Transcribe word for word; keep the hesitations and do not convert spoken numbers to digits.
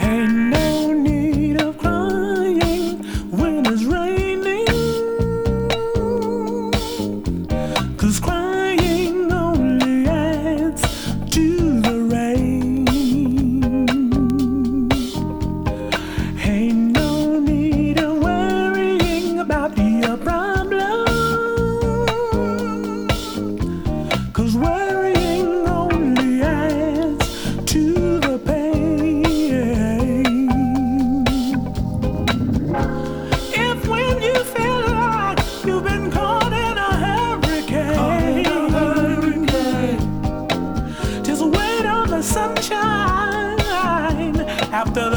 Ain't no need of crying when it's raining, 'cause crying only adds to the rain. Ain't no need of worrying about your problem, 'cause worrying only adds to the pain. If when you feel like you've been caught in a hurricane, caught in a hurricane, just wait on the sunshine after the